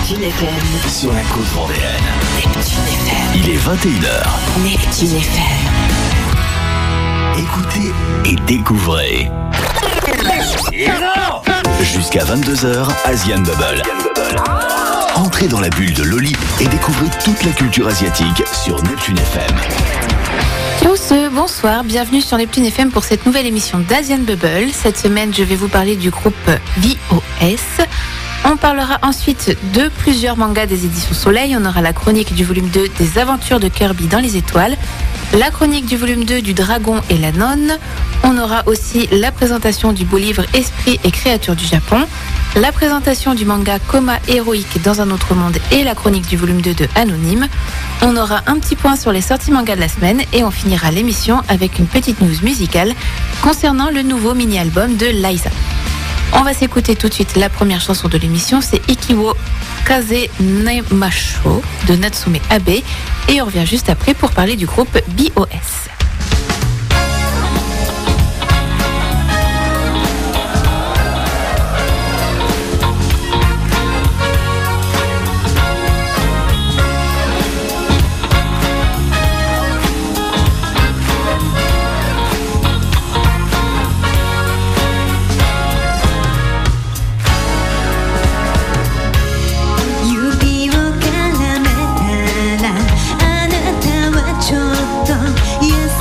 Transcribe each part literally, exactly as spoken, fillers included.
Neptune F M. Sur la côte vendéenne. Neptune F M. Il est vingt et une heures. Neptune F M. Écoutez et découvrez. Jusqu'à vingt-deux heures, Asian Bubble. Entrez dans la bulle de Loli et découvrez toute la culture asiatique sur Neptune F M. Tous, bonsoir, bienvenue sur Neptune F M pour cette nouvelle émission d'Asian Bubble. Cette semaine, je vais vous parler du groupe V O S. On parlera ensuite de plusieurs mangas des éditions Soleil. On aura la chronique du volume deux des aventures de Kirby dans les étoiles, la chronique du volume deux du Dragon et la Nonne. On aura aussi la présentation du beau livre Esprit et créatures du Japon, la présentation du manga Coma héroïque dans un autre monde et la chronique du volume deux de Anonyme. On aura un petit point sur les sorties manga de la semaine et on finira l'émission avec une petite news musicale concernant le nouveau mini-album de Liza. On va s'écouter tout de suite la première chanson de l'émission, c'est Ikiwo Kaze Nemasho de Natsume Abe et on revient juste après pour parler du groupe V O S. Yes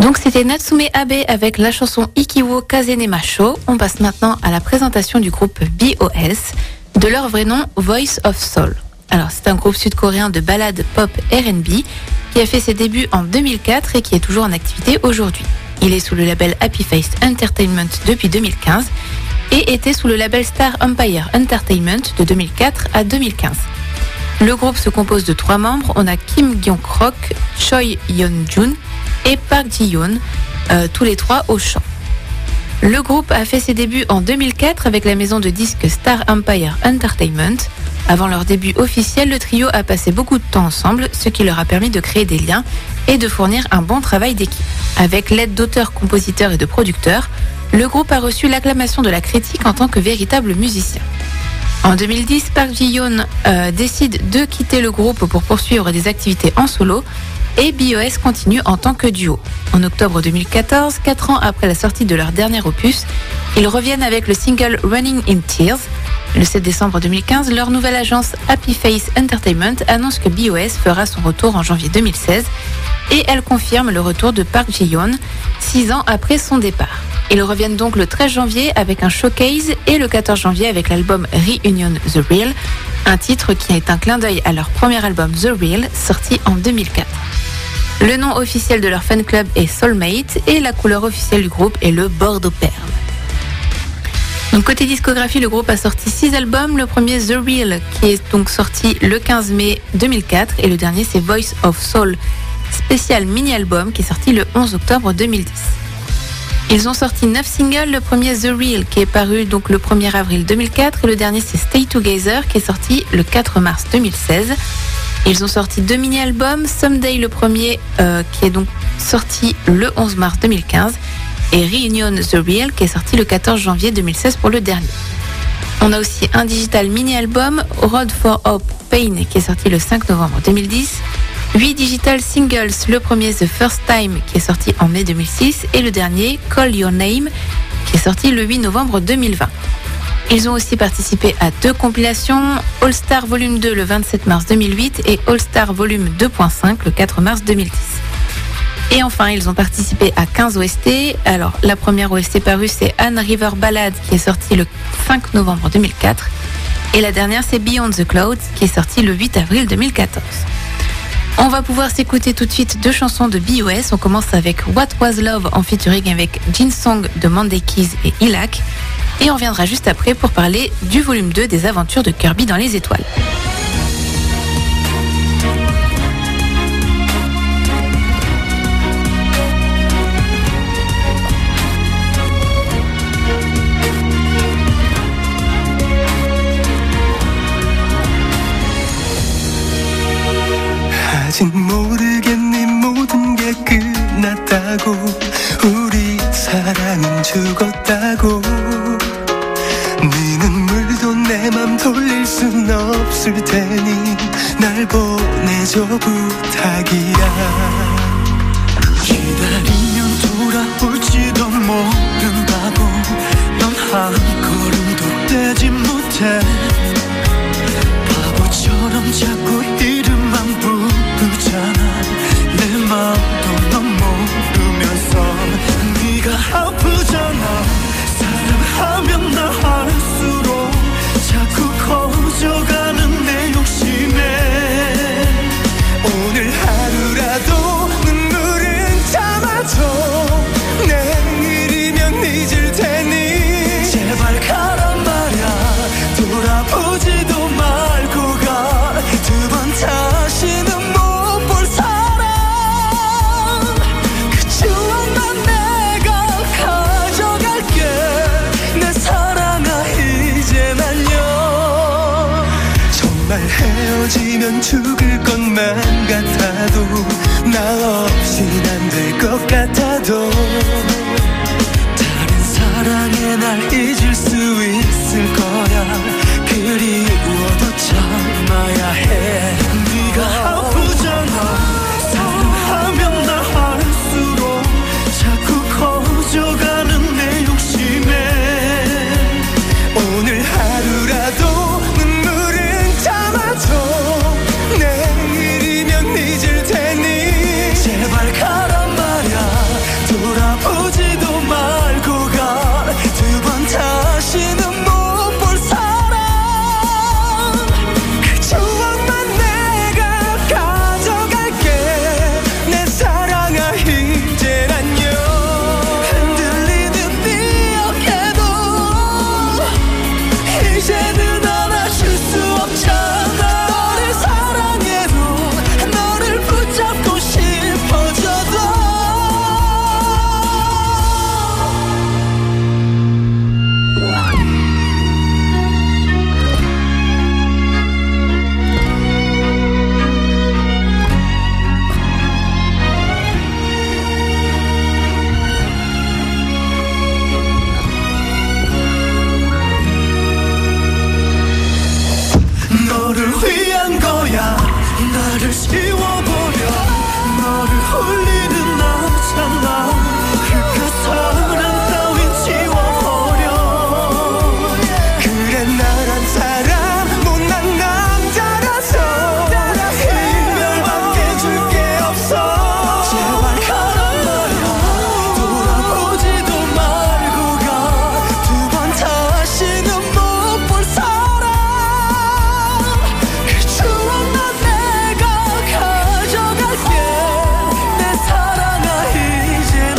Donc c'était Natsume Abe avec la chanson Ikiwo Kazene Masho. On passe maintenant à la présentation du groupe B O S, de leur vrai nom Voice of Soul. Alors c'est un groupe sud-coréen de ballades pop R and B qui a fait ses débuts en deux mille quatre et qui est toujours en activité aujourd'hui. Il est sous le label Happy Face Entertainment depuis deux mille quinze et était sous le label Star Empire Entertainment de deux mille quatre à deux mille quinze. Le groupe se compose de trois membres. On a Kim Gyong-krok, Choi Yeon-jun et Park Ji-yoon, euh, tous les trois au chant. Le groupe a fait ses débuts en deux mille quatre avec la maison de disques Star Empire Entertainment. Avant leur début officiel, le trio a passé beaucoup de temps ensemble, ce qui leur a permis de créer des liens et de fournir un bon travail d'équipe. Avec l'aide d'auteurs, compositeurs et de producteurs, le groupe a reçu l'acclamation de la critique en tant que véritable musicien. En deux mille dix, Park Ji-yoon euh, décide de quitter le groupe pour poursuivre des activités en solo et B O S continue en tant que duo. En octobre deux mille quatorze, quatre ans après la sortie de leur dernier opus, ils reviennent avec le single Running in Tears. Le sept décembre deux mille quinze, leur nouvelle agence Happy Face Entertainment annonce que B O S fera son retour en janvier deux mille seize et elle confirme le retour de Park Ji-yoon six ans après son départ. Ils reviennent donc le treize janvier avec un showcase et le quatorze janvier avec l'album Reunion The Real, un titre qui est un clin d'œil à leur premier album The Real sorti en deux mille quatre. Le nom officiel de leur fan club est Soulmate et la couleur officielle du groupe est le Bordeaux Perle. Donc côté discographie, le groupe a sorti six albums. Le premier The Real qui est donc sorti le quinze mai deux mille quatre et le dernier c'est Voice of Soul spécial mini-album qui est sorti le onze octobre deux mille dix. Ils ont sorti neuf singles, le premier The Real qui est paru donc le premier avril deux mille quatre et le dernier c'est Stay Together qui est sorti le quatre mars deux mille seize. Ils ont sorti deux mini-albums, Someday le premier euh, qui est donc sorti le onze mars deux mille quinze et Reunion The Real qui est sorti le quatorze janvier deux mille seize pour le dernier. On a aussi un digital mini-album, Road for Hope Pain qui est sorti le cinq novembre deux mille dix, huit digital singles, le premier The First Time qui est sorti en mai deux mille six et le dernier Call Your Name qui est sorti le huit novembre deux mille vingt. Ils ont aussi participé à deux compilations, All Star Volume deux le vingt-sept mars deux mille huit et All Star Volume deux point cinq le quatre mars deux mille dix. Et enfin, ils ont participé à quinze O S T. Alors, la première O S T parue, c'est Anne River Ballad qui est sortie le cinq novembre deux mille quatre. Et la dernière, c'est Beyond the Clouds qui est sortie le huit avril deux mille quatorze. On va pouvoir s'écouter tout de suite deux chansons de B O S. On commence avec What Was Love en featuring avec Jin Song de Monday Keys et Ilak. Et on reviendra juste après pour parler du volume deux des aventures de Kirby dans les étoiles. 아직 모르겠니 모든 게 끝났다고 우리 사랑은 죽었다고 네 눈물도 내 맘 돌릴 순 없을 테니 날 보내줘 부탁이야 기다리면 돌아올지도 모른다고 넌 한 걸음도 떼지 못해 바보처럼 자꾸 이름만 부르잖아 내 마음도 넌 모르면서 네가 아프잖아 사랑하면 나 할수록 자꾸 커져가는 내 욕심에 오늘 하루라도 눈물은 참아줘 내일이면 잊을 테니 제발 가란 말야 돌아보지도 말고 가 두 번 다시는 못 볼 사람 그 추억만 내가 가져갈게 내 사랑아 이제 안녕 정말 헤어지면 죽을 것만 같아도 나 없인 안 될 것 같아도 다른 사랑에 날 잊을 수 있을 거야 그리워도 참아야 해 네가 아프잖아 사랑하면 나 할수록 자꾸 커져가는 내 욕심에 오늘 하루라도 눈물은 참아줘 내일이면 잊을 테니 제발 가란 말야 이제 지워버려 너를 홀리는 나잖아 그깟 사랑 따윈 지워버려 그래 나란 사람 못난 남자라서 이별밖에 줄 게 없어 제발 가라버려 돌아보지도 말고 가 두 번 다시는 못 볼 사람 그 추억 난 내가 가져갈게 내 사랑아 이젠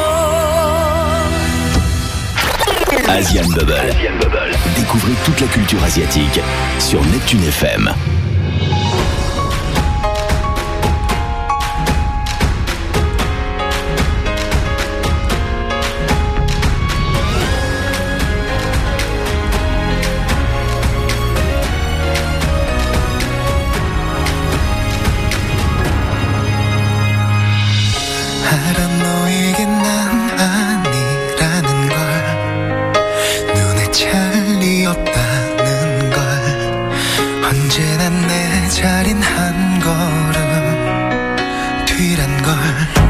안녕 Asian Bubble. Découvrez toute la culture asiatique sur Neptune F M. 알아 너에게 난 아니라는 걸 눈에 찰리 없다는 걸 언제나 내 자린 한 걸음 뒤란 걸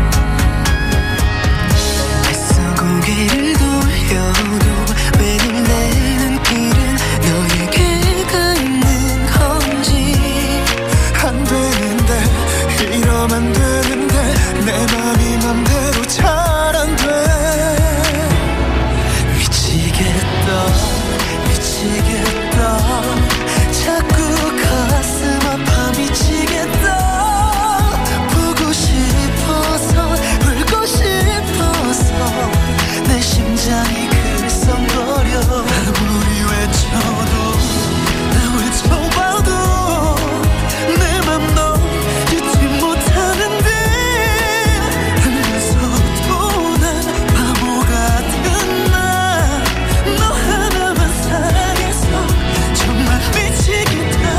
애써 고개를 돌려도 왜 늘 내 눈길은 너에게 가 있는 건지 안 되는데 이러면 안 되는데 내 맘이 맘대로 잘 안 돼 미치겠다 미치겠다 자꾸 가슴 아파 미치겠다 보고 싶어서 울고 싶어서 내 심장이 글썽거려 아무리 외쳐도 나 외쳐봐도 내 맘 너 잊지 못하는데 하면서도 난 바보 같은 나 너 하나만 사랑해서 정말 미치겠다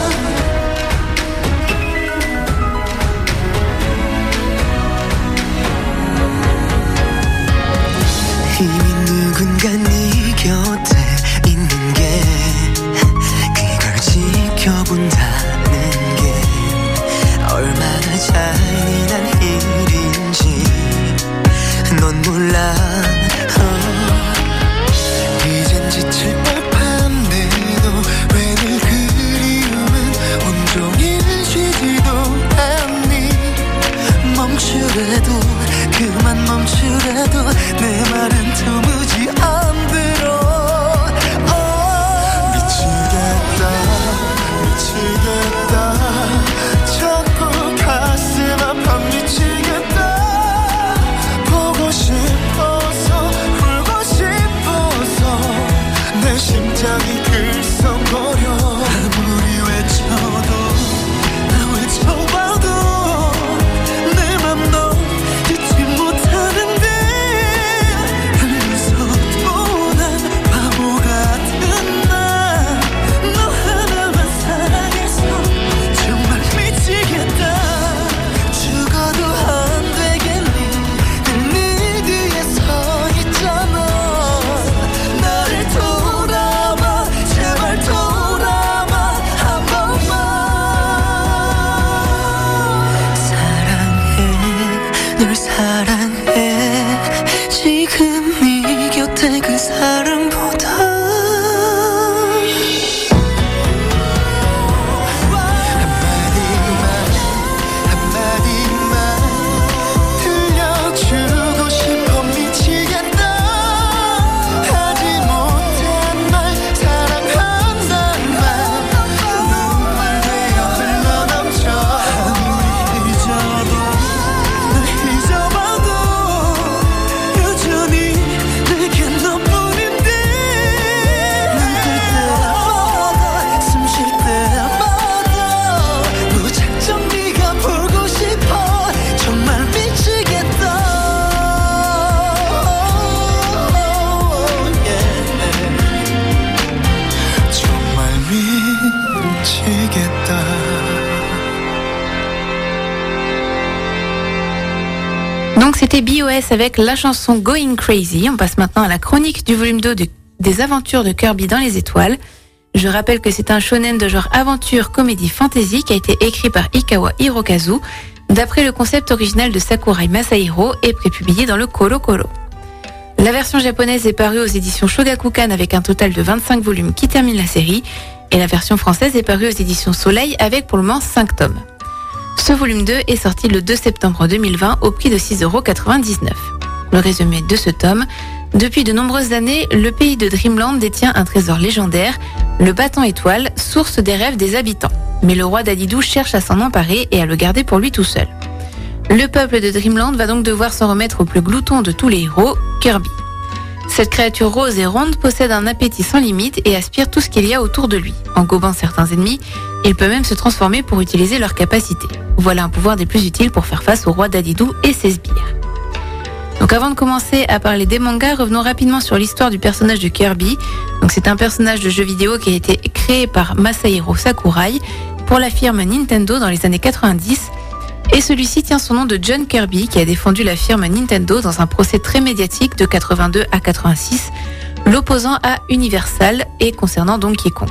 이미 누군가 네 곁에 있는 게 그걸 지켜본다는 게 얼마나 잔인한 일인지 넌 몰라 어. 이젠 지칠 법한데도 왜 늘 그리움은 온종일 쉬지도 않니 멈추래도 그만 멈추래도 내 말은 도무지 안 들어 어. 미치겠다 미치겠다 자꾸 가슴 아파 미치겠다 보고 싶어서 울고 싶어서 내 심장이 글썽거려 아무리 외쳐도 나 외쳐봐도 내 맘 너 잊지 못하는데 하면서도 난 바보 같은 나 너 하나만 사랑해서 정말 미치겠다 죽어도 안 되겠니 늘 뒤에 서 있잖아 나를 돌아봐 제발 돌아봐 한 번만 사랑해 널 사랑해 지금 네 곁에 그 사람보다 한마디만 한마디만 들려주고 싶어 미치겠다 하지 못한 말 사랑한단 말 눈물 되어 흘러넘쳐 아무리 잊어도 널 잊어봐도 여전히 내겐 너뿐인데 눈뜰 때마다 숨 쉴 때마다 무작정 네가 보고 싶어 정말 미치겠다 정말 미치겠다 Donc c'était B O S avec la chanson Going Crazy. On passe maintenant à la chronique du volume deux de- des aventures de Kirby dans les étoiles. Je rappelle que c'est un shonen de genre aventure, comédie, fantasy qui a été écrit par Ikawa Hirokazu d'après le concept original de Sakurai Masahiro et prépublié dans le Koro Koro. La version japonaise est parue aux éditions Shogakukan avec un total de vingt-cinq volumes qui terminent la série et la version française est parue aux éditions Soleil avec pour le moment cinq tomes. Ce volume deux est sorti le deux septembre deux mille vingt au prix de six euros quatre-vingt-dix-neuf. Le résumé de ce tome: depuis de nombreuses années, le pays de Dreamland détient un trésor légendaire, le bâton étoile, source des rêves des habitants. Mais le roi Dadidou cherche à s'en emparer et à le garder pour lui tout seul. Le peuple de Dreamland va donc devoir s'en remettre au plus glouton de tous les héros, Kirby. Cette créature rose et ronde possède un appétit sans limite et aspire tout ce qu'il y a autour de lui. En gobant certains ennemis, il peut même se transformer pour utiliser leurs capacités. Voilà un pouvoir des plus utiles pour faire face au roi Dadidou et ses sbires. Donc avant de commencer à parler des mangas, revenons rapidement sur l'histoire du personnage de Kirby. Donc c'est un personnage de jeu vidéo qui a été créé par Masahiro Sakurai pour la firme Nintendo dans les années quatre-vingt-dix. Et celui-ci tient son nom de John Kirby qui a défendu la firme Nintendo dans un procès très médiatique de quatre-vingt-deux à quatre-vingt-six, l'opposant à Universal et concernant Donkey Kong.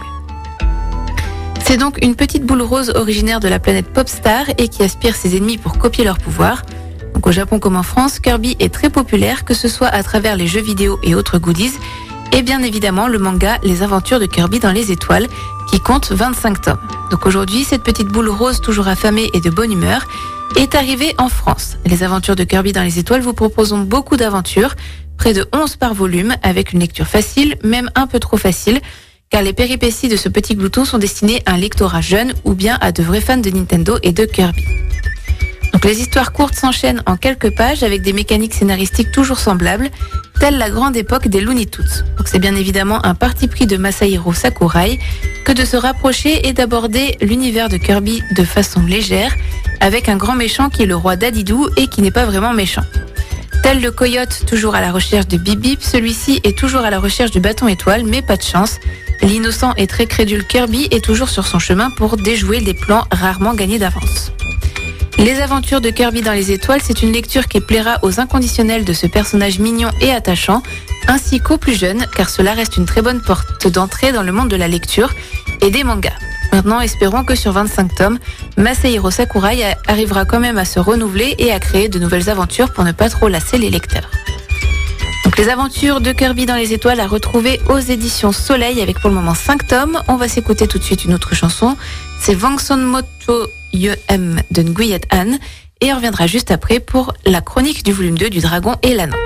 C'est donc une petite boule rose originaire de la planète Popstar et qui aspire ses ennemis pour copier leur pouvoir. Donc au Japon comme en France, Kirby est très populaire, que ce soit à travers les jeux vidéo et autres goodies, et bien évidemment le manga Les Aventures de Kirby dans les étoiles, qui compte vingt-cinq tomes. Donc aujourd'hui, cette petite boule rose toujours affamée et de bonne humeur est arrivée en France. Les Aventures de Kirby dans les étoiles vous proposons beaucoup d'aventures, près de onze par volume, avec une lecture facile, même un peu trop facile, car les péripéties de ce petit glouton sont destinées à un lectorat jeune ou bien à de vrais fans de Nintendo et de Kirby. Donc les histoires courtes s'enchaînent en quelques pages avec des mécaniques scénaristiques toujours semblables, telle la grande époque des Looney Tunes. Donc c'est bien évidemment un parti pris de Masahiro Sakurai que de se rapprocher et d'aborder l'univers de Kirby de façon légère, avec un grand méchant qui est le roi Dadidou et qui n'est pas vraiment méchant. Tel le coyote toujours à la recherche de Bip Bip, celui-ci est toujours à la recherche du bâton étoile, mais pas de chance. L'innocent et très crédule Kirby est toujours sur son chemin pour déjouer des plans rarement gagnés d'avance. Les Aventures de Kirby dans les étoiles, c'est une lecture qui plaira aux inconditionnels de ce personnage mignon et attachant, ainsi qu'aux plus jeunes, car cela reste une très bonne porte d'entrée dans le monde de la lecture et des mangas. Maintenant, espérons que sur vingt-cinq tomes, Masahiro Sakurai arrivera quand même à se renouveler et à créer de nouvelles aventures pour ne pas trop lasser les lecteurs. Donc les Aventures de Kirby dans les étoiles à retrouver aux éditions Soleil avec pour le moment cinq tomes. On va s'écouter tout de suite une autre chanson. C'est Vangson Moto Yem de Nguyet Han et on reviendra juste après pour la chronique du volume deux du Dragon et l'Anneau.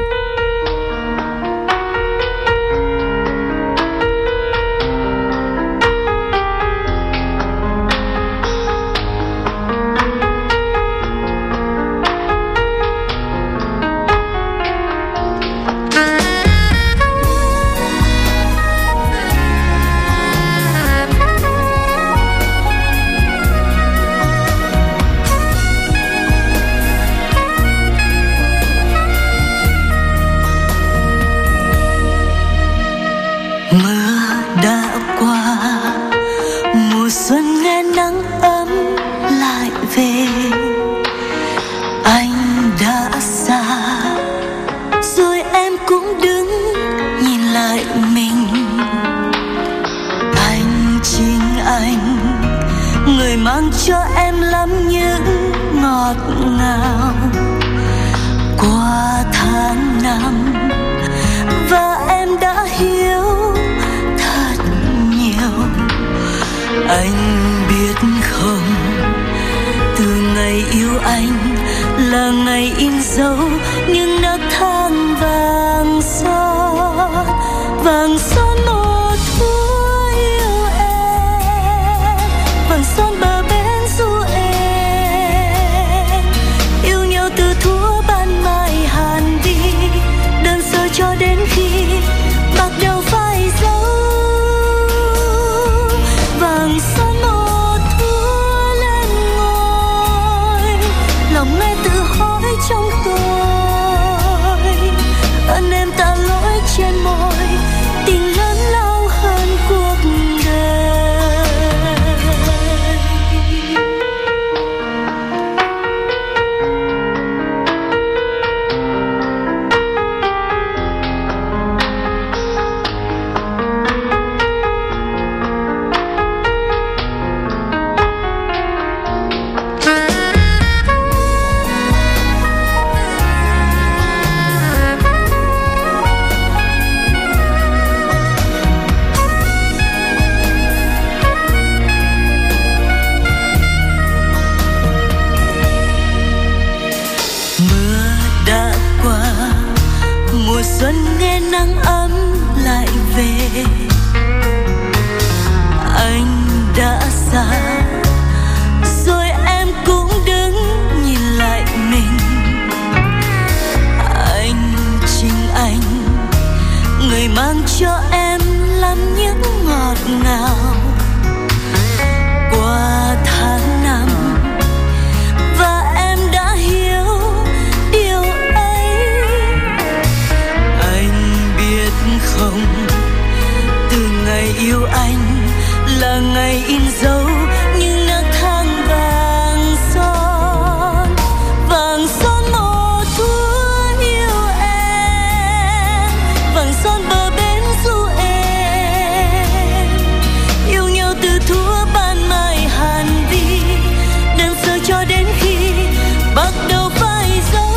là ngày in dấu những nấc thang vàng son, vàng son mùa thu yêu em, vàng son bờ bến du em, yêu nhau từ thuở ban mai hàn vi, đơn sơ cho đến khi bắt đầu phai dấu.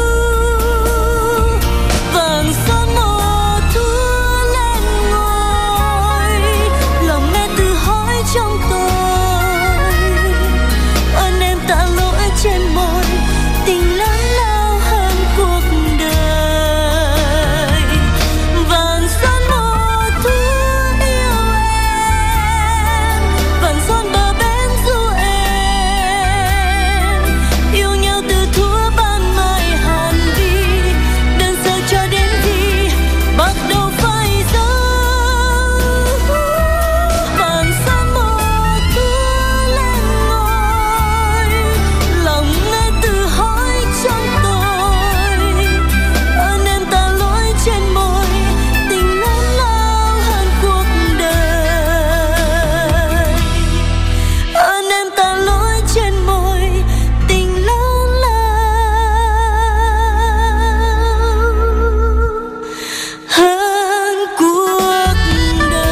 Vàng son mùa thu lên ngôi, lòng nghe tự hỏi trong tôi, ơn em tạ lỗi trên môi, tình lớn lao hơn cuộc đời. Vàng son mùa thu yêu em, vàng son bờ bến du em, yêu nhau từ thuở ban mai hàn vi, đơn sơ cho đến khi bắt đầu phai dấu. Vàng son mùa thu lên ngôi, lòng nghe tự hỏi trong tôi, ơn em tạ lỗi trên môi, tình lớn lao hơn cuộc đời. Ơn em tạ lỗi trên môi, tình lớn lao hơn cuộc đời.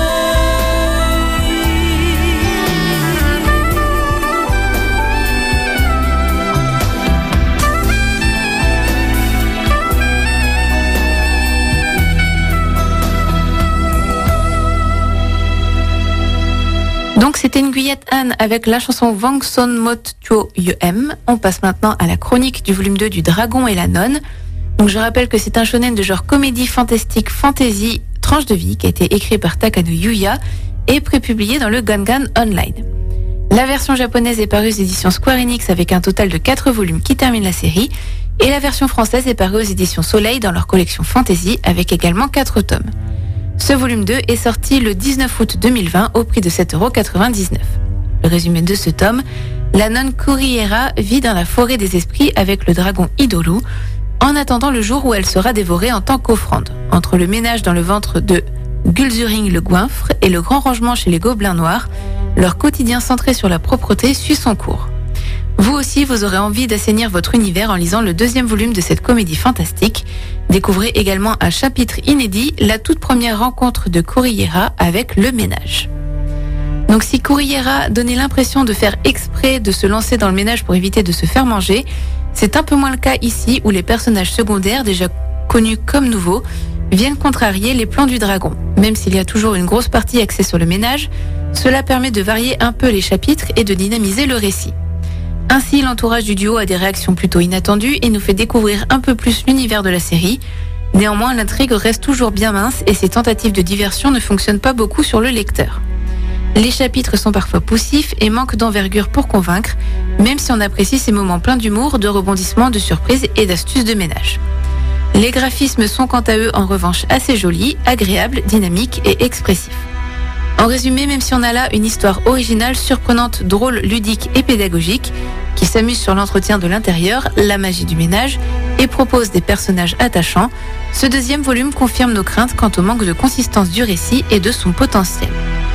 Donc c'était Nguyet Han avec la chanson Vang Son Mot Tuo Yem. On passe maintenant à la chronique du volume deux du Dragon et la Nonne. Donc je rappelle que c'est un shonen de genre comédie fantastique fantasy tranche de vie qui a été écrit par Takano Yuya et prépublié dans le Gangan Online. La version japonaise est parue aux éditions Square Enix avec un total de quatre volumes qui terminent la série, et la version française est parue aux éditions Soleil dans leur collection fantasy avec également quatre tomes. Ce volume deux est sorti le dix-neuf août deux mille vingt au prix de sept euros quatre-vingt-dix-neuf. Le résumé de ce tome: la nonne Kuriera vit dans la forêt des esprits avec le dragon Idolu, en attendant le jour où elle sera dévorée en tant qu'offrande. Entre le ménage dans le ventre de Gulzuring le goinfre et le grand rangement chez les gobelins noirs, leur quotidien centré sur la propreté suit son cours. Vous aussi, vous aurez envie d'assainir votre univers en lisant le deuxième volume de cette comédie fantastique. Découvrez également un chapitre inédit, la toute première rencontre de Kuriera avec le ménage. Donc si Kuriera donnait l'impression de faire exprès de se lancer dans le ménage pour éviter de se faire manger, c'est un peu moins le cas ici, où les personnages secondaires, déjà connus comme nouveaux, viennent contrarier les plans du dragon. Même s'il y a toujours une grosse partie axée sur le ménage, cela permet de varier un peu les chapitres et de dynamiser le récit. Ainsi, l'entourage du duo a des réactions plutôt inattendues et nous fait découvrir un peu plus l'univers de la série. Néanmoins, l'intrigue reste toujours bien mince et ses tentatives de diversion ne fonctionnent pas beaucoup sur le lecteur. Les chapitres sont parfois poussifs et manquent d'envergure pour convaincre, même si on apprécie ces moments pleins d'humour, de rebondissements, de surprises et d'astuces de ménage. Les graphismes sont quant à eux en revanche assez jolis, agréables, dynamiques et expressifs. En résumé, même si on a là une histoire originale, surprenante, drôle, ludique et pédagogique, qui s'amuse sur l'entretien de l'intérieur, la magie du ménage, et propose des personnages attachants, ce deuxième volume confirme nos craintes quant au manque de consistance du récit et de son potentiel.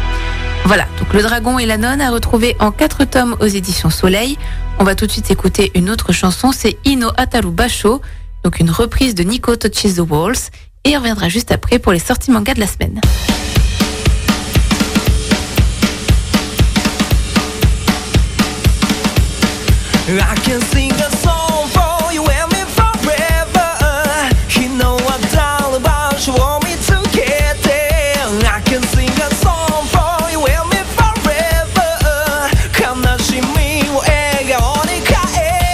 Voilà, donc Le Dragon et la Nonne à retrouver en quatre tomes aux éditions Soleil. On va tout de suite écouter une autre chanson, c'est Ino Ataru Basho, donc une reprise de Nico Touches the Walls, et on reviendra juste après pour les sorties manga de la semaine. I can sing a song for you and me forever. You know what all about you want me to get there. I can sing a song for you and me forever. 悲しみを笑顔に変え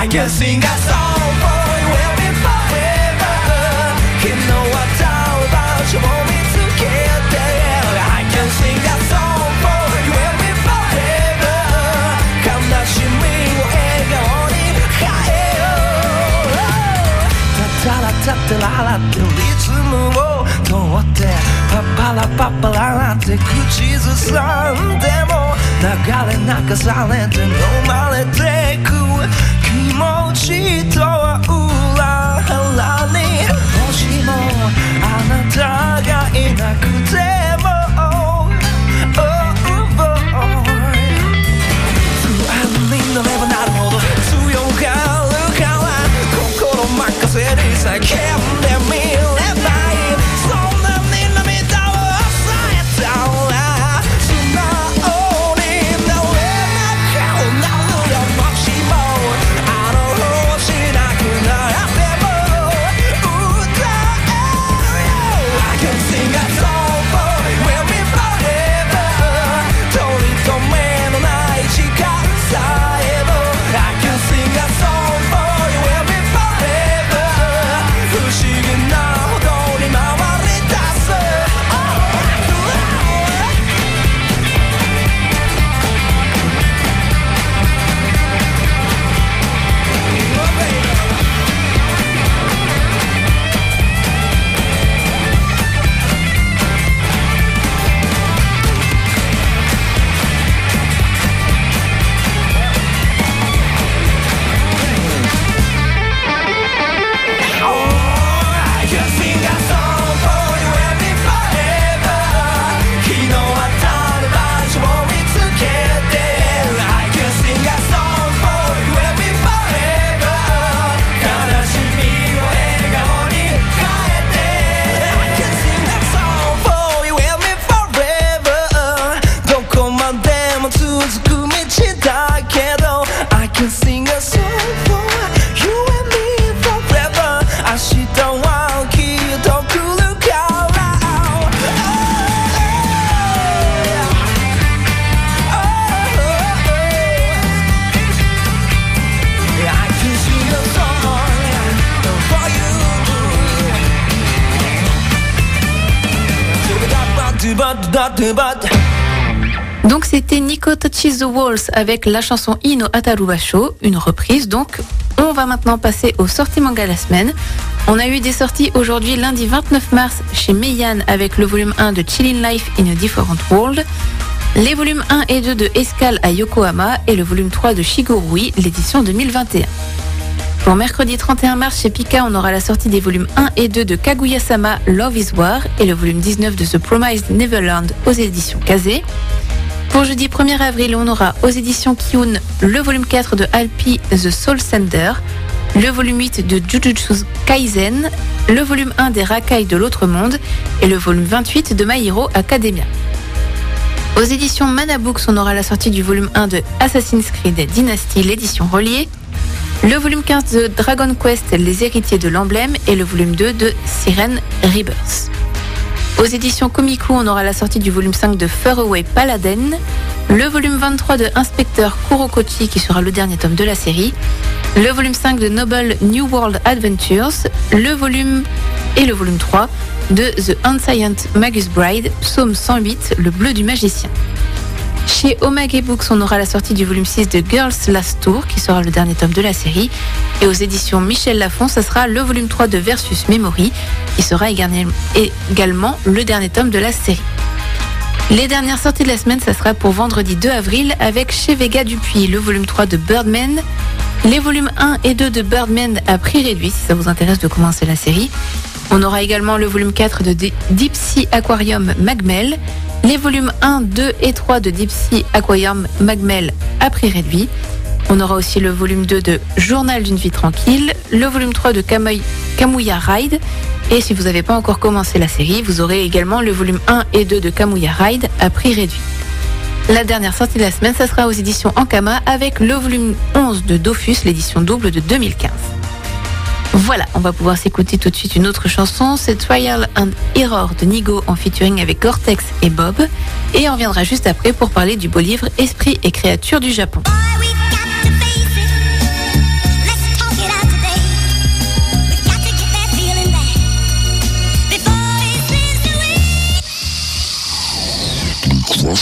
I can sing a song for you and me forever. You know what all about you want me to get there. I can sing a song for you and me forever. 悲しみを笑顔に変えよう。ただたってららってリズムを通ってパパラパパララって口ずさんでも流れ流されて飲まれてく気持ちとは裏腹にもしもあなたがいなくても、oh, oh, 不安になればなるほど強がるから心任せに叫んでみればいい。そんなに涙を抑えたら素直になれなくなるよ。もしもあの星なくなっても歌えるよ。 I can sing a song for you and me forever 取り留めのない時間さえも I can sing a song for you and me forever 不思議なほどに回り出す、oh, baby. I can sing a song for you and me forever 昨日はただ場所を見つけて I can sing a song for you and me forever 悲しみを笑顔に変えて I can sing a song for you and me forever どこまでも続く道だけど I can sing a song for you and me forever 明日はきっと来るから oh, oh, oh, oh. I can sing a song for you. Donc c'était Nico Touches the Walls avec la chanson Ino Ataru Basho, une reprise. Donc on va maintenant passer aux sorties manga de la semaine. On a eu des sorties aujourd'hui lundi vingt-neuf mars chez Meian avec le volume un de Chillin' Life in a Different World, les volumes un et deux de Escale à Yokohama et le volume trois de Shigorui, l'édition deux mille vingt et un. Pour mercredi trente et un mars chez Pika, on aura la sortie des volumes un et deux de Kaguya-sama Love is War et le volume dix-neuf de The Promised Neverland aux éditions Kazé. Pour jeudi premier avril, on aura aux éditions Kiun le volume quatre de Alpi The Soul Sender, le volume huit de Jujutsu Kaisen, le volume un des Rakai de l'autre monde et le volume vingt-huit de My Hero Academia. Aux éditions Mana Books, on aura la sortie du volume un de Assassin's Creed Dynasty, l'édition reliée, le volume quinze de Dragon Quest Les Héritiers de l'Emblème et le volume deux de Siren Rebirth. Aux éditions Komiku, on aura la sortie du volume cinq de Faraway Paladin, le volume vingt-trois de Inspecteur Kurokochi qui sera le dernier tome de la série, le volume cinq de Noble New World Adventures, le volume et le volume trois de The Ancient Magus Bride, psaume cent huit, le bleu du magicien. Chez Omage Books, on aura la sortie du volume six de Girls Last Tour qui sera le dernier tome de la série. Et aux éditions Michel Lafon, ça sera le volume trois de Versus Memory qui sera également le dernier tome de la série. Les dernières sorties de la semaine, ça sera pour vendredi deux avril avec chez Vega Dupuis le volume trois de Birdman, les volumes un et deux de Birdman à prix réduit si ça vous intéresse de commencer la série. On aura également le volume quatre de Deep Sea Aquarium Magmel, les volumes un, deux et trois de Deep Sea Aquarium Magmel à prix réduit. On aura aussi le volume deux de Journal d'une vie tranquille, le volume trois de Kamui, Kamuya Ride. Et si vous n'avez pas encore commencé la série, vous aurez également le volume un et deux de Kamuya Ride à prix réduit. La dernière sortie de la semaine, ça sera aux éditions Ankama avec le volume onze de Dofus, l'édition double de deux mille quinze. Voilà, on va pouvoir s'écouter tout de suite une autre chanson, c'est Trial and Error de Nigo en featuring avec Gore-Tex et Bob. Et on reviendra juste après pour parler du beau livre Esprit et créatures du Japon. Boy, we got to face it. Let's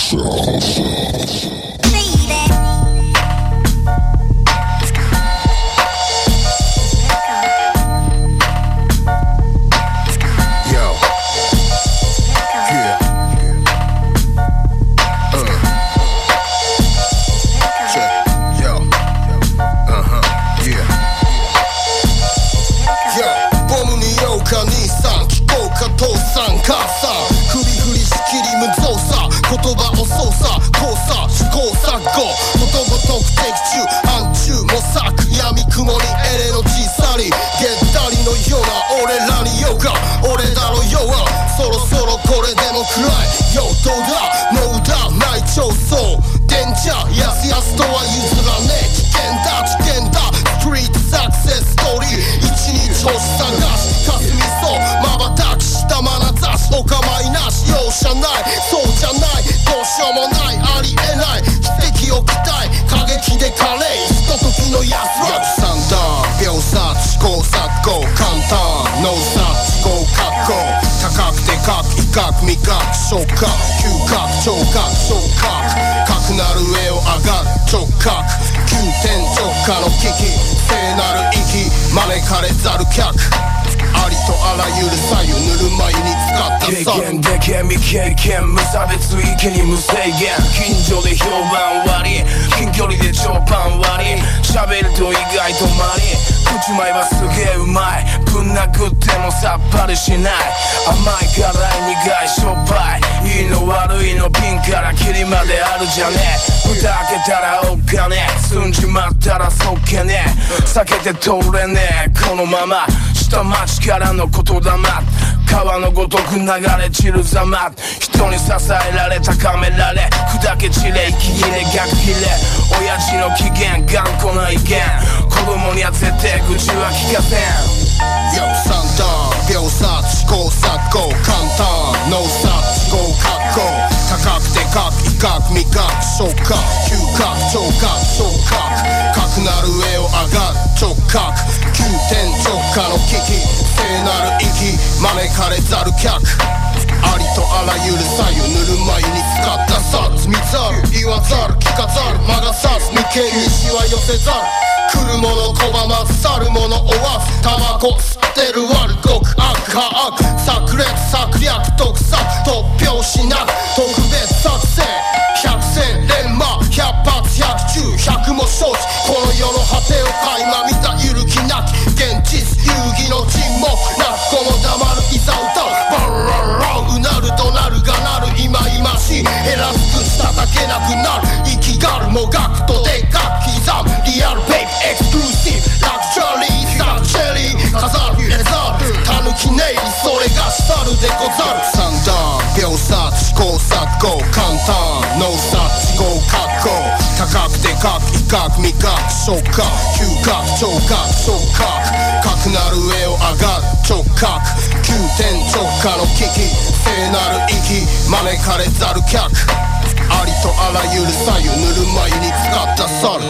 避けて通れねえこのまま下町からの言霊川のごとく流れ散るざま人に支えられ高められ砕け散れ息切れ逆切れ親父の機嫌頑固な意見子供には絶対口は聞かせんよ三段秒殺試行錯誤簡単ノーサッチ合格好高くてかく威嚇味覚触覚嗅覚聴覚触覚かくなる上を上がる直角急転直下の危機聖なる息招かれざる客ありとあらゆる左右ぬるま湯に使った札見ざる言わざる聞かざる魔が差す眉間にしわ寄せざる来る者拒まず去る者追わずタバコ吸ってる悪極悪派悪炸裂策略毒策突拍子なく特別作戦百戦錬磨百発百中百も承知この世の果てを垣間見た揺るぎなき現実遊戯の沈黙泣く子も黙るいざ歌うバラララうなる怒鳴るがなる今々しい減らす口叩けなくなる息がるもがくとでかく刻むリアルベイエクスクルーシブラクチャリーサクチェリー飾るレザールタヌキネイリそれがシタルでござる三段秒殺試行錯誤簡単ノーサッチ合格好高くてかく威嚇味覚触覚嗅覚聴覚触覚かくなる上を上がる直角急転直下の危機聖なる息招かれざる客ありとあらゆる左右ぬるま湯に使った猿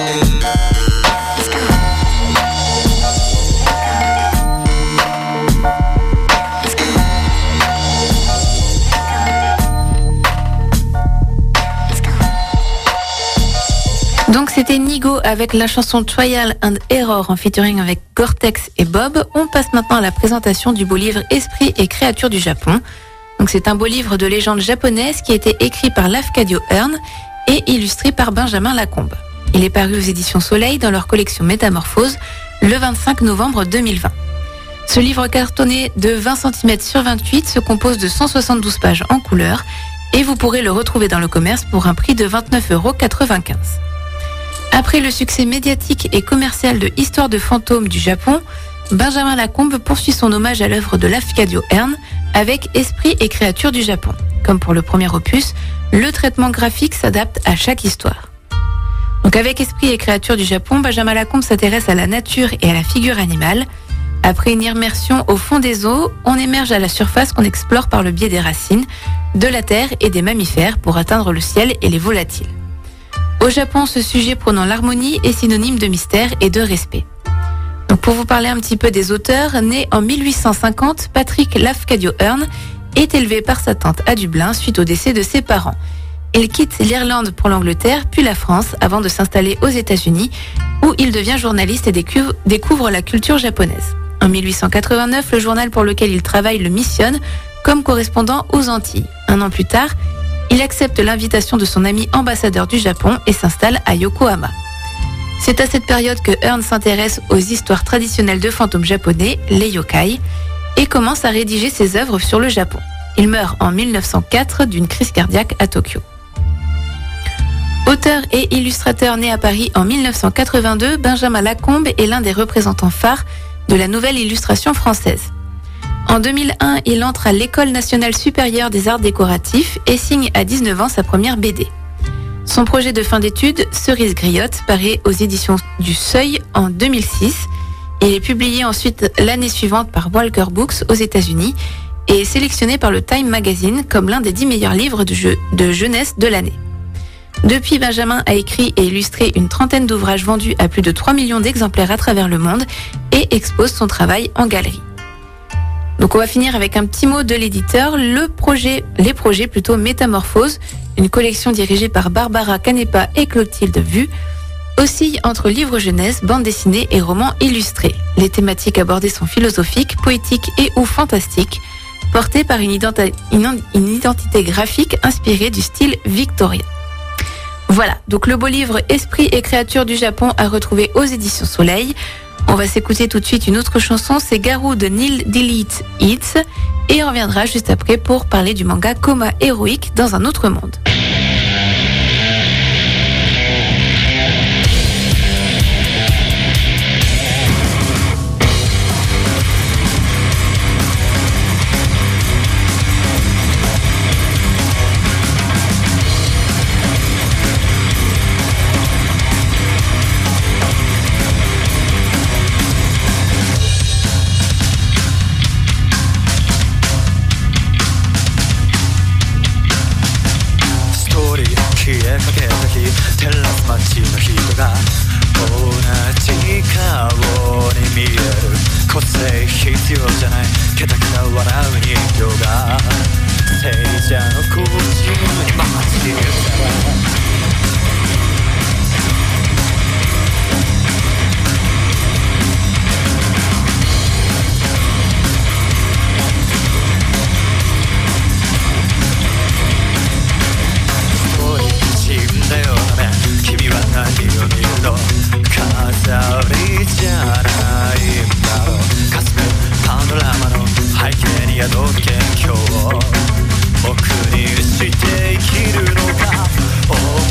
Donc c'était Nigo avec la chanson Trial and Error en featuring avec Gore-Tex et Bob. On passe maintenant à la présentation du beau livre Esprit et créatures du Japon. Donc c'est un beau livre de légende japonaise qui a été écrit par Lafcadio Hearn et illustré par Benjamin Lacombe. Il est paru aux éditions Soleil dans leur collection Métamorphose le vingt-cinq novembre deux mille vingt. Ce livre cartonné de vingt centimètres sur vingt-huit se compose de cent soixante-douze pages en couleur et vous pourrez le retrouver dans le commerce pour un prix de vingt-neuf euros quatre-vingt-quinze. Après le succès médiatique et commercial de Histoire de fantômes du Japon, Benjamin Lacombe poursuit son hommage à l'œuvre de Lafcadio Hearn avec Esprit et créatures du Japon. Comme pour le premier opus, le traitement graphique s'adapte à chaque histoire. Donc avec Esprit et créatures du Japon, Benjamin Lacombe s'intéresse à la nature et à la figure animale. Après une immersion au fond des eaux, on émerge à la surface qu'on explore par le biais des racines, de la terre et des mammifères pour atteindre le ciel et les volatiles. Au Japon, ce sujet prônant l'harmonie est synonyme de mystère et de respect. Donc pour vous parler un petit peu des auteurs, né en mille huit cent cinquante, Patrick Lafcadio Hearn est élevé par sa tante à Dublin suite au décès de ses parents. Il quitte l'Irlande pour l'Angleterre, puis la France, avant de s'installer aux États-Unis, où il devient journaliste et découvre, découvre la culture japonaise. En mille huit cent quatre-vingt-neuf, le journal pour lequel il travaille le missionne comme correspondant aux Antilles. Un an plus tard, il accepte l'invitation de son ami ambassadeur du Japon et s'installe à Yokohama. C'est à cette période que Hearn s'intéresse aux histoires traditionnelles de fantômes japonais, les yokai, et commence à rédiger ses œuvres sur le Japon. Il meurt en mille neuf cent quatre d'une crise cardiaque à Tokyo. Auteur et illustrateur né à Paris en mille neuf cent quatre-vingt-deux, Benjamin Lacombe est l'un des représentants phares de la nouvelle illustration française. En deux mille un, il entre à l'École nationale supérieure des arts décoratifs et signe à dix-neuf ans sa première B D. Son projet de fin d'études, Cerise Griotte, paraît aux éditions du Seuil en deux mille six. Il est publié ensuite l'année suivante par Walker Books aux États-Unis et est sélectionné par le Time Magazine comme l'un des dix meilleurs livres de, jeu, de jeunesse de l'année. Depuis, Benjamin a écrit et illustré une trentaine d'ouvrages vendus à plus de trois millions d'exemplaires à travers le monde et expose son travail en galerie. Donc on va finir avec un petit mot de l'éditeur. Le projet, les projets plutôt Métamorphose, une collection dirigée par Barbara Canepa et Clotilde Vu, oscille entre livres jeunesse, bande dessinée et romans illustrés. Les thématiques abordées sont philosophiques, poétiques et ou fantastiques, portées par une, identi- une, une identité graphique inspirée du style victorien. Voilà, donc le beau livre Esprit et créatures du Japon à retrouver aux éditions Soleil. On va s'écouter tout de suite une autre chanson, c'est Garou de Neil Delete Hits, et on reviendra juste après pour parler du manga Coma héroïque dans un autre monde. 僕にして生きるのか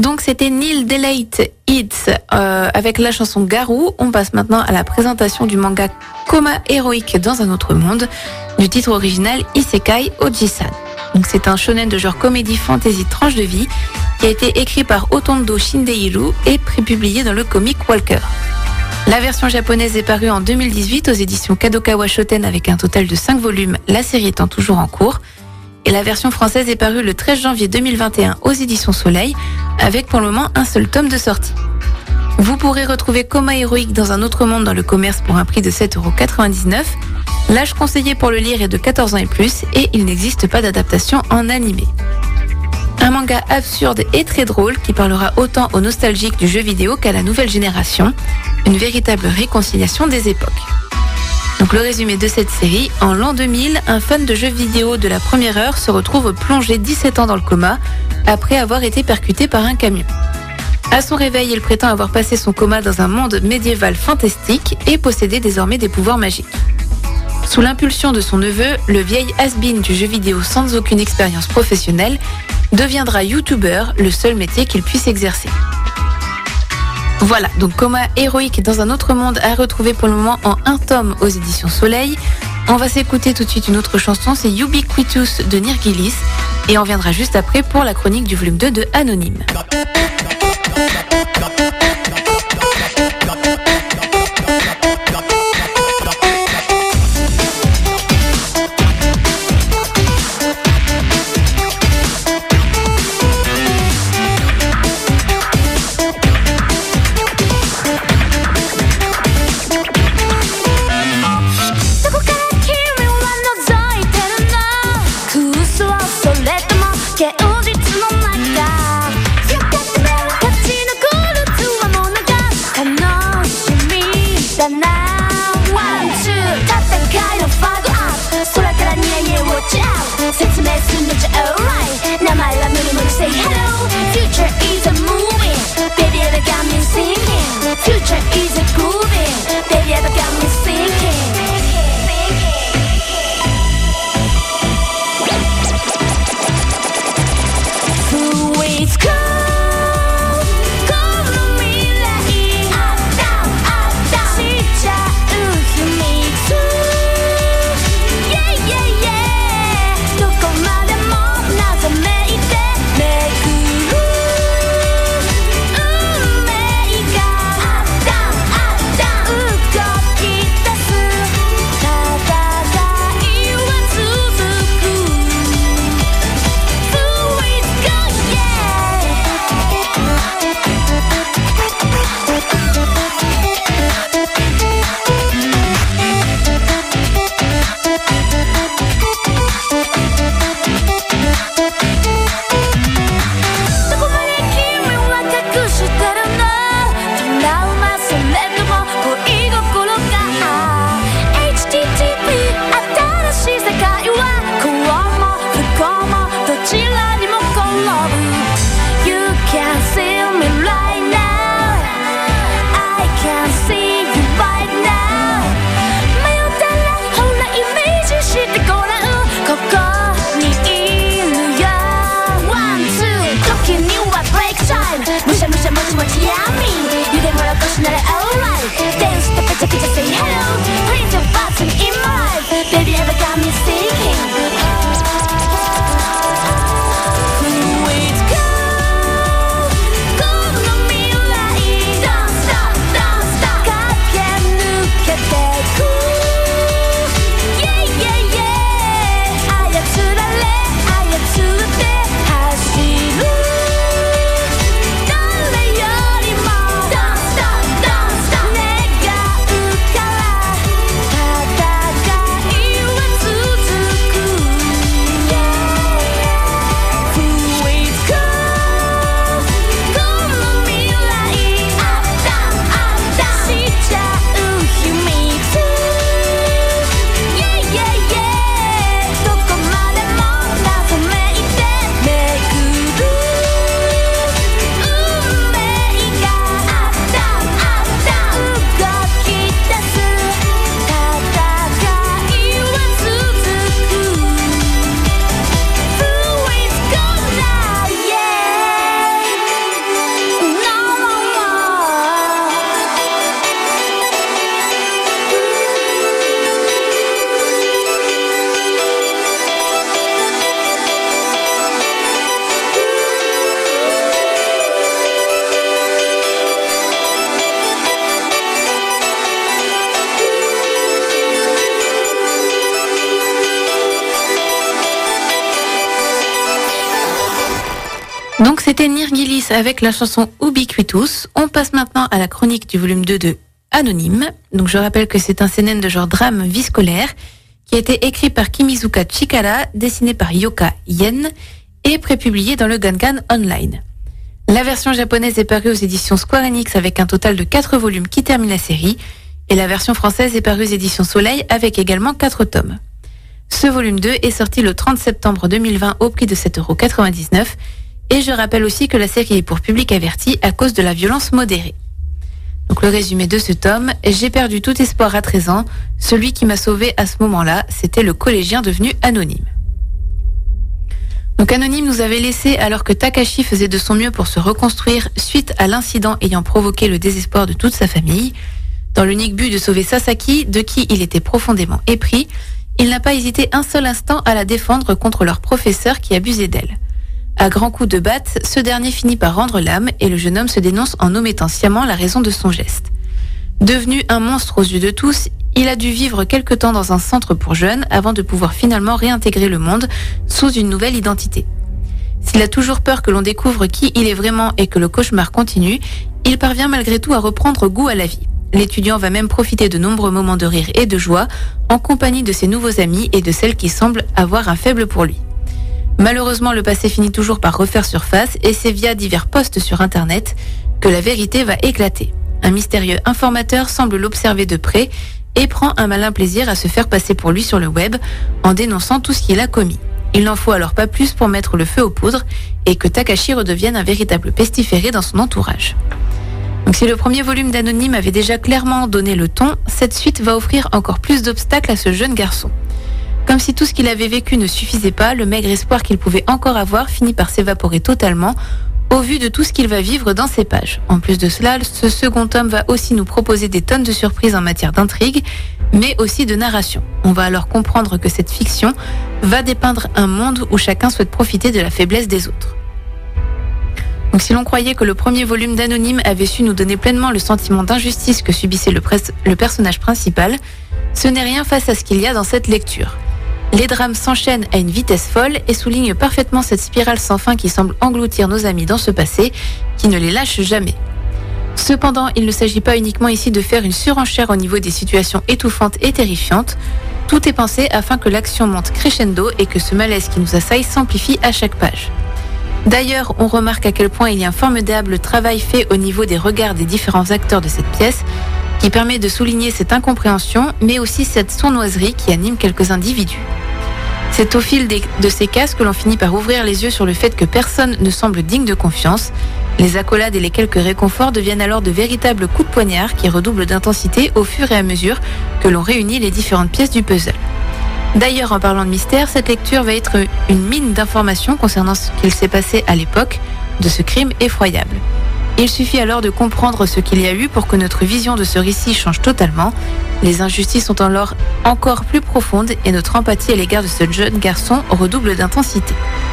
Donc c'était Neil Delate Hits euh, avec la chanson Garou. On passe maintenant à la présentation du manga Coma héroïque dans un autre monde, du titre original Isekai Ojisan. Donc c'est un shonen de genre comédie fantasy tranche de vie qui a été écrit par Otondo Shindeiru et prépublié dans le comic Walker. La version japonaise est parue en deux mille dix-huit aux éditions Kadokawa Shoten avec un total de cinq volumes, la série étant toujours en cours. Et la version française est parue le treize janvier deux mille vingt et un aux éditions Soleil, avec pour le moment un seul tome de sortie. Vous pourrez retrouver Coma héroïque dans un autre monde dans le commerce pour un prix de sept euros quatre-vingt-dix-neuf. L'âge conseillé pour le lire est de quatorze ans et plus, et il n'existe pas d'adaptation en animé. Un manga absurde et très drôle qui parlera autant aux nostalgiques du jeu vidéo qu'à la nouvelle génération, une véritable réconciliation des époques. Donc le résumé de cette série, en l'an deux mille, un fan de jeux vidéo de la première heure se retrouve plongé dix-sept ans dans le coma après avoir été percuté par un camion. À son réveil, il prétend avoir passé son coma dans un monde médiéval fantastique et posséder désormais des pouvoirs magiques. Sous l'impulsion de son neveu, le vieil has-been du jeu vidéo sans aucune expérience professionnelle deviendra youtubeur, le seul métier qu'il puisse exercer. Voilà, donc Coma héroïque dans un autre monde à retrouver pour le moment en un tome aux éditions Soleil. On va s'écouter tout de suite une autre chanson, c'est Ubiquitous de Nirgilis, et on viendra juste après pour la chronique du volume deux de Anonyme. More C'était Nirgilis avec la chanson Ubiquitous. On passe maintenant à la chronique du volume deux de Anonyme. Donc je rappelle que c'est un seinen de genre drame vie scolaire qui a été écrit par Kimizuka Chikara, dessiné par Yoka Yen et prépublié dans le Gangan Online. La version japonaise est parue aux éditions Square Enix avec un total de quatre volumes qui terminent la série, et la version française est parue aux éditions Soleil avec également quatre tomes. Ce volume deux est sorti le trente septembre deux mille vingt au prix de sept euros quatre-vingt-dix-neuf, et je rappelle aussi que la série est pour public averti à cause de la violence modérée. Donc le résumé de ce tome: j'ai perdu tout espoir à treize ans, celui qui m'a sauvé à ce moment-là, c'était le collégien devenu anonyme. Donc Anonyme nous avait laissé alors que Takashi faisait de son mieux pour se reconstruire suite à l'incident ayant provoqué le désespoir de toute sa famille. Dans l'unique but de sauver Sasaki, de qui il était profondément épris, il n'a pas hésité un seul instant à la défendre contre leur professeur qui abusait d'elle. À grands coups de batte, ce dernier finit par rendre l'âme et le jeune homme se dénonce en omettant sciemment la raison de son geste. Devenu un monstre aux yeux de tous, il a dû vivre quelque temps dans un centre pour jeunes avant de pouvoir finalement réintégrer le monde sous une nouvelle identité. S'il a toujours peur que l'on découvre qui il est vraiment et que le cauchemar continue, il parvient malgré tout à reprendre goût à la vie. L'étudiant va même profiter de nombreux moments de rire et de joie en compagnie de ses nouveaux amis et de celles qui semblent avoir un faible pour lui. Malheureusement, le passé finit toujours par refaire surface et c'est via divers posts sur Internet que la vérité va éclater. Un mystérieux informateur semble l'observer de près et prend un malin plaisir à se faire passer pour lui sur le web en dénonçant tout ce qu'il a commis. Il n'en faut alors pas plus pour mettre le feu aux poudres et que Takashi redevienne un véritable pestiféré dans son entourage. Donc si le premier volume d'Anonyme avait déjà clairement donné le ton, cette suite va offrir encore plus d'obstacles à ce jeune garçon. Comme si tout ce qu'il avait vécu ne suffisait pas, le maigre espoir qu'il pouvait encore avoir finit par s'évaporer totalement au vu de tout ce qu'il va vivre dans ces pages. En plus de cela, ce second tome va aussi nous proposer des tonnes de surprises en matière d'intrigue, mais aussi de narration. On va alors comprendre que cette fiction va dépeindre un monde où chacun souhaite profiter de la faiblesse des autres. Donc si l'on croyait que le premier volume d'Anonyme avait su nous donner pleinement le sentiment d'injustice que subissait le, pres- le personnage principal, ce n'est rien face à ce qu'il y a dans cette lecture. Les drames s'enchaînent à une vitesse folle et soulignent parfaitement cette spirale sans fin qui semble engloutir nos amis dans ce passé, qui ne les lâche jamais. Cependant, il ne s'agit pas uniquement ici de faire une surenchère au niveau des situations étouffantes et terrifiantes. Tout est pensé afin que l'action monte crescendo et que ce malaise qui nous assaille s'amplifie à chaque page. D'ailleurs, on remarque à quel point il y a un formidable travail fait au niveau des regards des différents acteurs de cette pièce, qui permet de souligner cette incompréhension, mais aussi cette sournoiserie qui anime quelques individus. C'est au fil des, de ces cases que l'on finit par ouvrir les yeux sur le fait que personne ne semble digne de confiance. Les accolades et les quelques réconforts deviennent alors de véritables coups de poignard qui redoublent d'intensité au fur et à mesure que l'on réunit les différentes pièces du puzzle. D'ailleurs, en parlant de mystère, cette lecture va être une mine d'informations concernant ce qu'il s'est passé à l'époque de ce crime effroyable. Il suffit alors de comprendre ce qu'il y a eu pour que notre vision de ce récit change totalement. Les injustices sont alors encore plus profondes et notre empathie à l'égard de ce jeune garçon redouble d'intensité.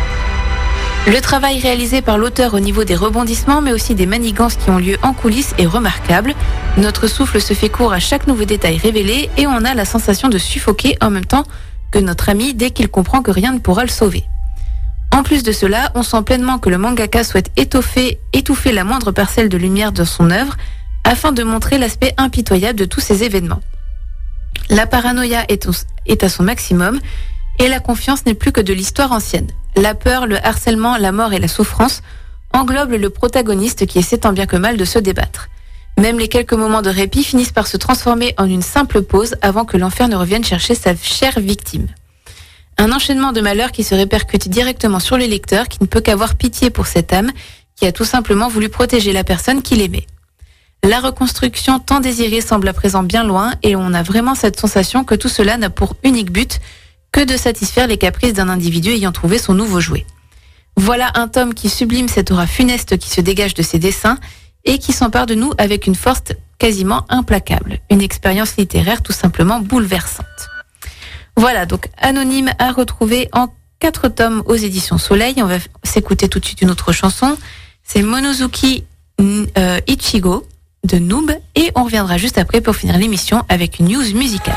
Le travail réalisé par l'auteur au niveau des rebondissements mais aussi des manigances qui ont lieu en coulisses est remarquable. Notre souffle se fait court à chaque nouveau détail révélé et on a la sensation de suffoquer en même temps que notre ami dès qu'il comprend que rien ne pourra le sauver. En plus de cela, on sent pleinement que le mangaka souhaite étoffer, étouffer la moindre parcelle de lumière dans son œuvre afin de montrer l'aspect impitoyable de tous ces événements. La paranoïa est, au, est à son maximum et la confiance n'est plus que de l'histoire ancienne. La peur, le harcèlement, la mort et la souffrance englobent le protagoniste qui essaie tant bien que mal de se débattre. Même les quelques moments de répit finissent par se transformer en une simple pause avant que l'enfer ne revienne chercher sa chère victime. Un enchaînement de malheurs qui se répercute directement sur le lecteur qui ne peut qu'avoir pitié pour cette âme qui a tout simplement voulu protéger la personne qu'il aimait. La reconstruction tant désirée semble à présent bien loin et on a vraiment cette sensation que tout cela n'a pour unique but que de satisfaire les caprices d'un individu ayant trouvé son nouveau jouet. Voilà un tome qui sublime cette aura funeste qui se dégage de ses dessins et qui s'empare de nous avec une force quasiment implacable. Une expérience littéraire tout simplement bouleversante. Voilà, donc Anonyme à retrouver en quatre tomes aux éditions Soleil. On va s'écouter tout de suite une autre chanson. C'est Monozuki euh, Ichigo de Noob. Et on reviendra juste après pour finir l'émission avec une news musicale.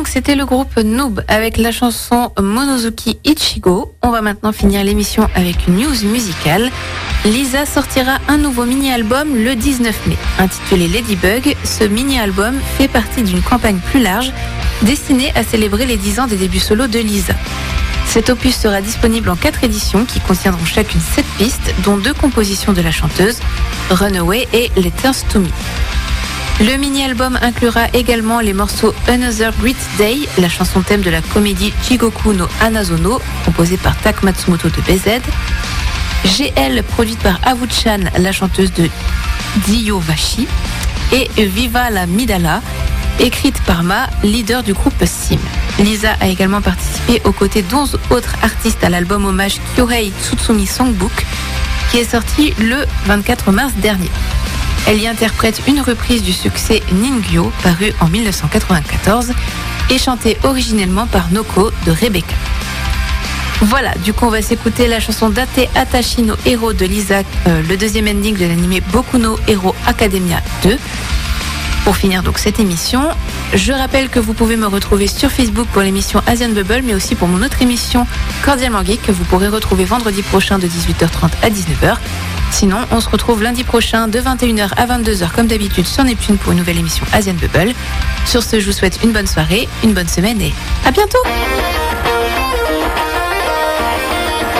c'était le groupe Noob avec la chanson Monozuki Ichigo. On va maintenant finir l'émission avec une news musicale. Lisa sortira un nouveau mini-album le dix-neuf mai. Intitulé Ladybug, ce mini-album fait partie d'une campagne plus large destinée à célébrer les dix ans des débuts solo de Lisa. Cet opus sera disponible en quatre éditions qui contiendront chacune sept pistes, dont deux compositions de la chanteuse, Runaway et Letters to Me. Le mini-album inclura également les morceaux Another Great Day, la chanson thème de la comédie Jigoku no Hanazono, composée par Tak Matsumoto de B Z, G L, produite par Awu-chan, la chanteuse de Diyovashi, et Viva la Midala, écrite par Ma, leader du groupe Sim. Lisa a également participé aux côtés d'onze autres artistes à l'album hommage Kyohei Tsutsumi Songbook, qui est sorti le vingt-quatre mars dernier. Elle y interprète une reprise du succès Ningyo, paru en mille neuf cent quatre-vingt-quatorze, et chanté originellement par Noko de Rebecca. Voilà, du coup on va s'écouter la chanson Date Atashi no Hero de Lisa, euh, le deuxième ending de l'anime Boku no Hero Academia deux. Pour finir donc cette émission, je rappelle que vous pouvez me retrouver sur Facebook pour l'émission Asian Bubble, mais aussi pour mon autre émission Cordialement Geek que vous pourrez retrouver vendredi prochain de dix-huit heures trente à dix-neuf heures. Sinon, on se retrouve lundi prochain de vingt et une heures à vingt-deux heures comme d'habitude sur Neptune pour une nouvelle émission Asian Bubble. Sur ce, je vous souhaite une bonne soirée, une bonne semaine et à bientôt.